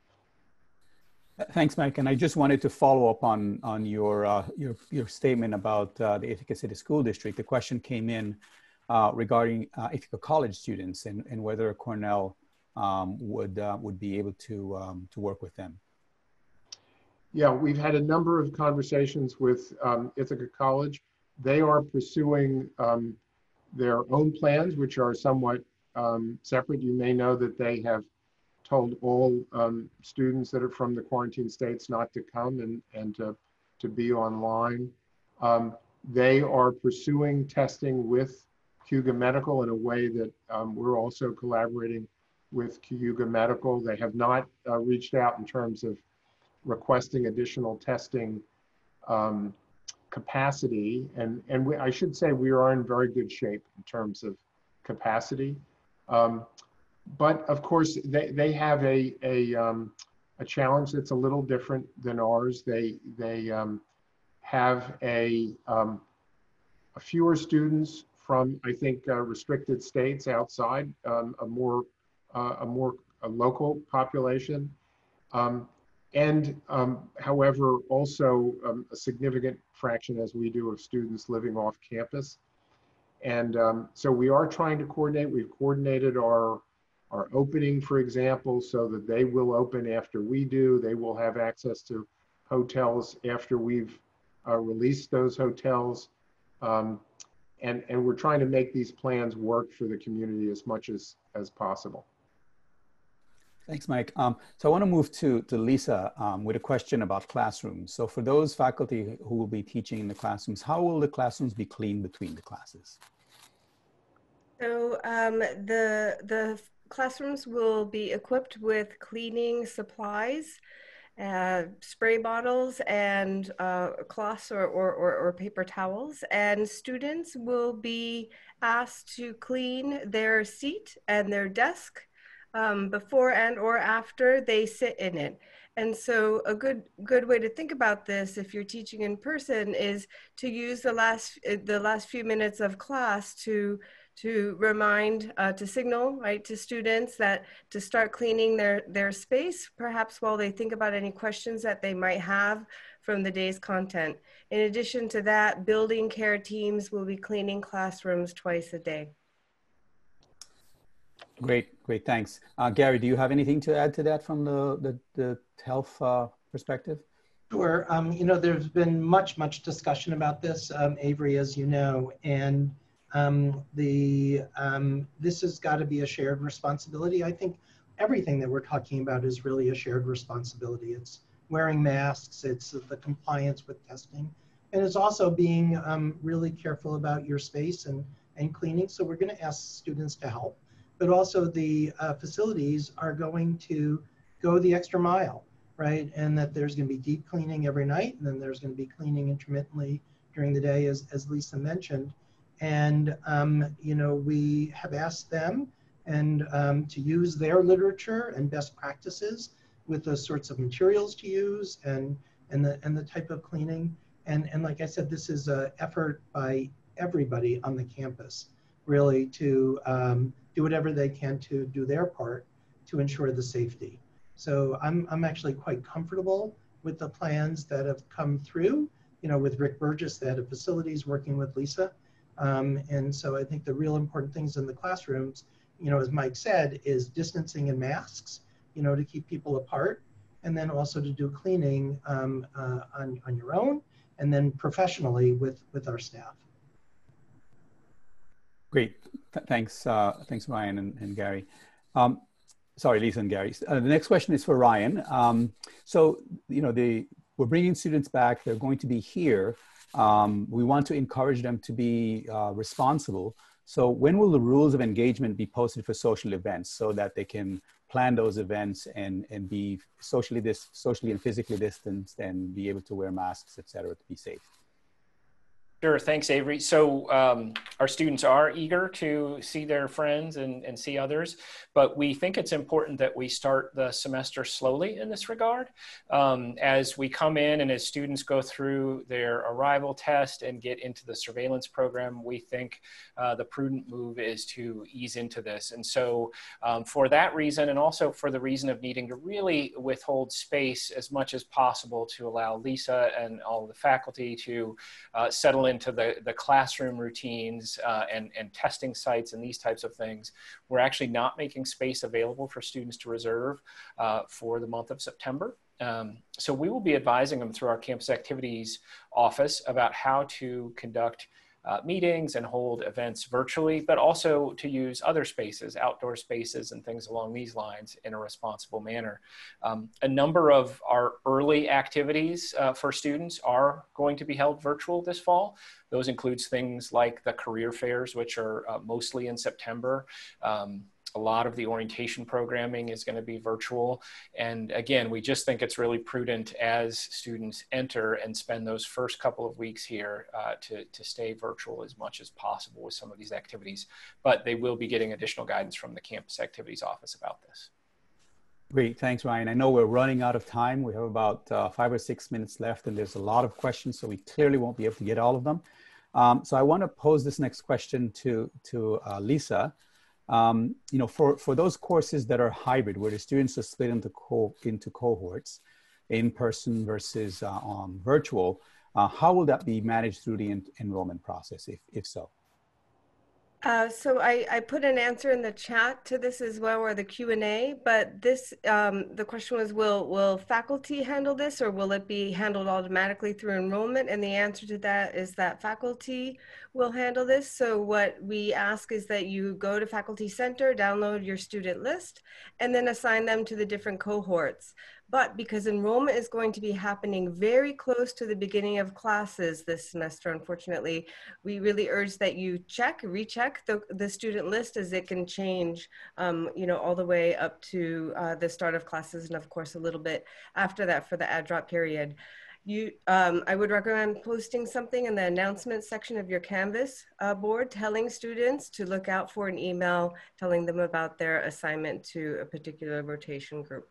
A: Thanks, Mike. And I just wanted to follow up on, on your, uh, your, your statement about uh, the Ithaca City School District. The question came in uh, regarding uh, Ithaca College students and, and whether Cornell um, would, uh, would be able to, um, to work with them.
B: Yeah, we've had a number of conversations with um, Ithaca College. They are pursuing um, their own plans, which are somewhat um, separate. You may know that they have told all um, students that are from the quarantine states not to come and, and to, to be online. Um, they are pursuing testing with Cayuga Medical in a way that um, we're also collaborating with Cayuga Medical. They have not uh, reached out in terms of requesting additional testing um, capacity. And, and we, I should say we are in very good shape in terms of capacity. Um, but of course, they, they have a, a, um, a challenge that's a little different than ours. They, they um, have a, um, a fewer students from, I think, uh, restricted states outside, um, a more, uh, a more a local population. Um, And um, however, also um, a significant fraction, as we do, of students living off campus. And um, so we are trying to coordinate. We've coordinated our, our opening, for example, so that they will open after we do. They will have access to hotels after we've uh, released those hotels. Um, and, and we're trying to make these plans work for the community as much as, as possible.
A: Thanks, Mike. Um, so I want to move to, to Lisa um, with a question about classrooms. So for those faculty who will be teaching in the classrooms, how will the classrooms be cleaned between the classes?
D: So um, the, the classrooms will be equipped with cleaning supplies, uh, spray bottles and uh, cloths or, or, or, or paper towels. And students will be asked to clean their seat and their desk Um, before and or after they sit in it. And so a good good way to think about this, if you're teaching in person, is to use the last the last few minutes of class to to remind, uh, to signal, right, to students that to start cleaning their their space, perhaps while they think about any questions that they might have from the day's content. In addition to that, building care teams will be cleaning classrooms twice a day.
A: Great, great, thanks. Uh, Gary, do you have anything to add to that from the, the, the health uh, perspective?
C: Sure. Um, you know, there's been much, much discussion about this, um, Avery, as you know, and um, the um, this has got to be a shared responsibility. I think everything that we're talking about is really a shared responsibility. It's wearing masks, it's the compliance with testing, and it's also being um, really careful about your space and, and cleaning. So we're going to ask students to help. But also the uh, facilities are going to go the extra mile, right? And that there's going to be deep cleaning every night, and then there's going to be cleaning intermittently during the day, as, as Lisa mentioned. And, um, you know, we have asked them and um, to use their literature and best practices with the sorts of materials to use and, and, the, and the type of cleaning. And, and like I said, this is an effort by everybody on the campus, really, to um, do whatever they can to do their part to ensure the safety. So I'm, I'm actually quite comfortable with the plans that have come through, you know, with Rick Burgess, the head of facilities, working with Lisa. Um, and so I think the real important things in the classrooms, you know, as Mike said, is distancing and masks, you know, to keep people apart, and then also to do cleaning um, uh, on, on your own, and then professionally with, with our staff.
A: Great, Th thanks, uh, thanks Ryan and, and Gary. Um, sorry, Lisa and Gary. Uh, the next question is for Ryan. Um, so, you know, the, we're bringing students back, they're going to be here. Um, we want to encourage them to be uh, responsible. So when will the rules of engagement be posted for social events so that they can plan those events and, and be socially, dis socially and physically distanced and be able to wear masks, et cetera, to be safe?
E: Sure, thanks, Avery. So um, our students are eager to see their friends and, and see others, but we think it's important that we start the semester slowly in this regard. Um, as we come in and as students go through their arrival test and get into the surveillance program, we think uh, the prudent move is to ease into this. And so um, for that reason, and also for the reason of needing to really withhold space as much as possible to allow Lisa and all the faculty to uh, settle in into the, the classroom routines uh, and, and testing sites and these types of things, we're actually not making space available for students to reserve uh, for the month of September. Um, so we will be advising them through our campus activities office about how to conduct Uh, meetings and hold events virtually, but also to use other spaces, outdoor spaces and things along these lines in a responsible manner. Um, a number of our early activities uh, for students are going to be held virtual this fall. Those includes things like the career fairs, which are uh, mostly in September. Um, A lot of the orientation programming is going to be virtual. And again, we just think it's really prudent as students enter and spend those first couple of weeks here uh, to, to stay virtual as much as possible with some of these activities. But they will be getting additional guidance from the campus activities office about this.
A: Great, thanks, Ryan. I know we're running out of time. We have about uh, five or six minutes left, and there's a lot of questions, so we clearly won't be able to get all of them. Um, so I want to pose this next question to, to uh, Lisa. Um, you know, for, for those courses that are hybrid, where the students are split into, co into cohorts, in person versus uh, um, virtual, uh, how will that be managed through the en enrollment process, if, if so?
D: Uh, so I, I put an answer in the chat to this as well, or the Q and A, but this, um, the question was, will, will faculty handle this, or will it be handled automatically through enrollment? And the answer to that is that faculty will handle this. So what we ask is that you go to Faculty Center, download your student list, and then assign them to the different cohorts. But because enrollment is going to be happening very close to the beginning of classes this semester, unfortunately, we really urge that you check, recheck the, the student list, as it can change, um, you know, all the way up to uh, the start of classes, and of course a little bit after that for the add drop period. You, um, I would recommend posting something in the announcement section of your Canvas uh, board, telling students to look out for an email telling them about their assignment to a particular rotation group.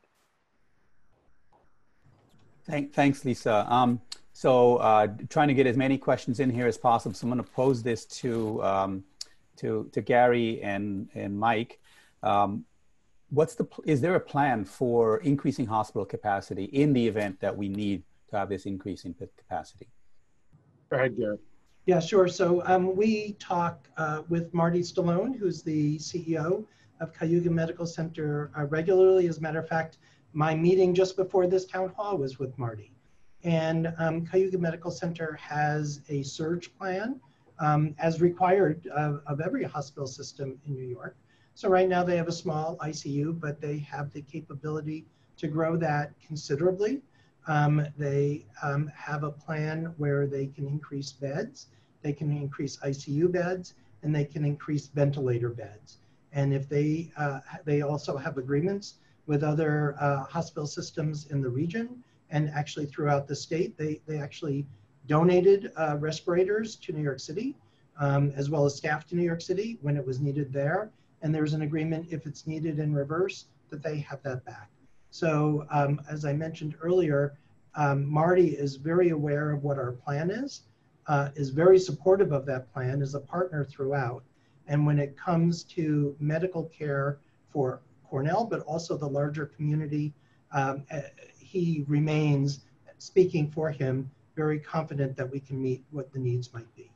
A: Thank, thanks, Lisa. Um, so uh, trying to get as many questions in here as possible. So I'm going to pose this to, um, to, to Gary and, and Mike. Um, what's the, is there a plan for increasing hospital capacity in the event that we need to have this increase in capacity?
B: Go ahead, Gary.
C: Yeah, sure. So um, we talk uh, with Marty Stallone, who's the C E O of Cayuga Medical Center uh, regularly. As a matter of fact, my meeting just before this town hall was with Marty. And um, Cayuga Medical Center has a surge plan um, as required of, of every hospital system in New York. So right now they have a small I C U, but they have the capability to grow that considerably. Um, they um, have a plan where they can increase beds, they can increase I C U beds, and they can increase ventilator beds. And if they, uh, they also have agreements with other uh, hospital systems in the region and actually throughout the state. They, they actually donated uh, respirators to New York City, um, as well as staff to New York City when it was needed there. and there's an agreement if it's needed in reverse that they have that back. So um, as I mentioned earlier, um, Marty is very aware of what our plan is, uh, is very supportive of that plan, is a partner throughout. And when it comes to medical care for Cornell, but also the larger community, um, uh, he remains, speaking for him, very confident that we can meet what the needs might be.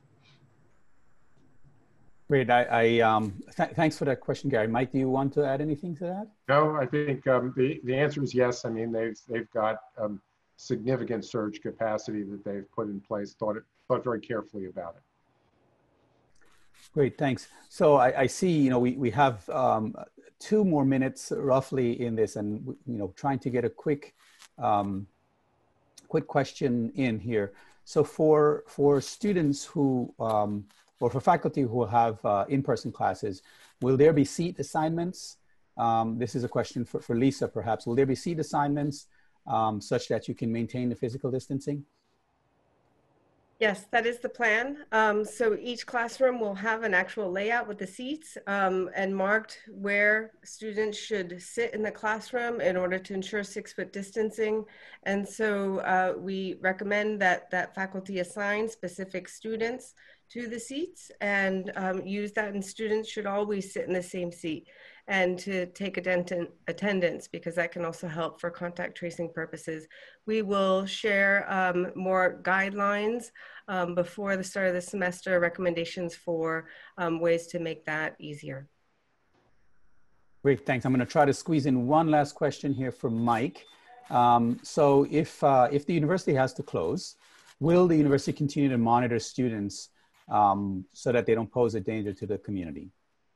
A: Great. I, I um, th thanks for that question, Gary. Mike, do you want to add anything to that?
B: No, I think um, the, the answer is yes. I mean, they've, they've got um, significant surge capacity that they've put in place, thought, it, thought very carefully about it.
A: Great, thanks. So I, I see, you know, we, we have um, two more minutes roughly in this, and, you know, trying to get a quick, um, quick question in here. So for, for students who, um, or for faculty who have uh, in-person classes, will there be seat assignments? Um, this is a question for, for Lisa, perhaps. Will there be seat assignments um, such that you can maintain the physical distancing?
D: Yes, that is the plan. Um, so each classroom will have an actual layout with the seats um, and marked where students should sit in the classroom in order to ensure six foot distancing. And so uh, we recommend that, that faculty assign specific students to the seats and um, use that, and students should always sit in the same seat, and to take attendance, because that can also help for contact tracing purposes. We will share um, more guidelines um, before the start of the semester, recommendations for um, ways to make that easier.
A: Great, thanks. I'm going to try to squeeze in one last question here from Mike. Um, so if, uh, if the university has to close, will the university continue to monitor students um, so that they don't pose a danger to the community?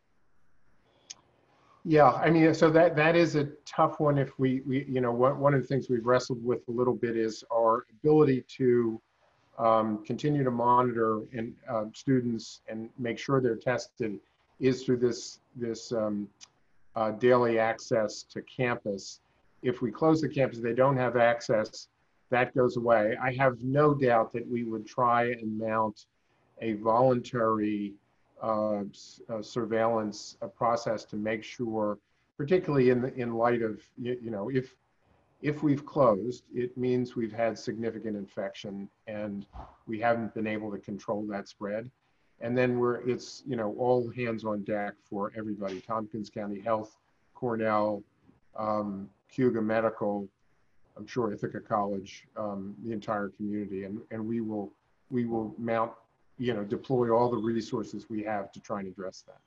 B: Yeah, I mean, so that that is a tough one. If we, we you know, one, one of the things we've wrestled with a little bit is our ability to um, continue to monitor and uh, students and make sure they're tested is through this, this um, uh, daily access to campus. If we close the campus, they don't have access, that goes away. I have no doubt that we would try and mount a voluntary uh, uh, surveillance uh, process to make sure, particularly in the, in light of, you, you know, if if we've closed, it means we've had significant infection and we haven't been able to control that spread. And then we're, it's, you know, all hands on deck for everybody, Tompkins County Health, Cornell, um, Cayuga Medical, I'm sure Ithaca College, um, the entire community, and, and we will, we will mount, you know, deploy all the resources we have to try and address that.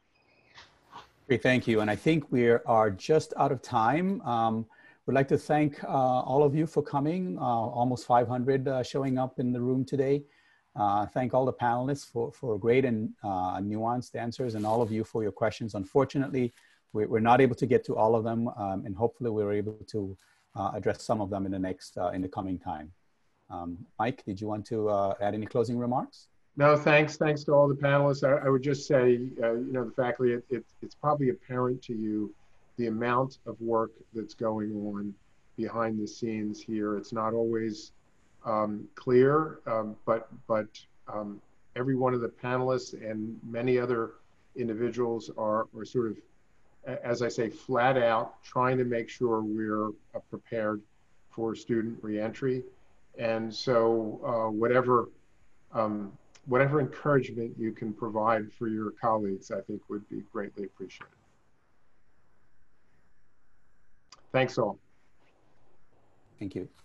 A: Great, thank you. And I think we are just out of time. Um, we'd like to thank uh, all of you for coming, uh, almost five hundred uh, showing up in the room today. Uh, thank all the panelists for, for great and uh, nuanced answers, and all of you for your questions. Unfortunately, we, we're not able to get to all of them, um, and hopefully we're able to uh, address some of them in the next, uh, in the coming time. Um, Mike, did you want to uh, add any closing remarks?
B: No, thanks. Thanks to all the panelists. I, I would just say, uh, you know, the faculty, it, it, it's probably apparent to you the amount of work that's going on behind the scenes here. It's not always um, clear, um, but, but um, every one of the panelists and many other individuals are, are sort of, as I say, flat out trying to make sure we're uh, prepared for student reentry. And so uh, whatever, um, whatever encouragement you can provide for your colleagues, I think would be greatly appreciated. Thanks all.
A: Thank you.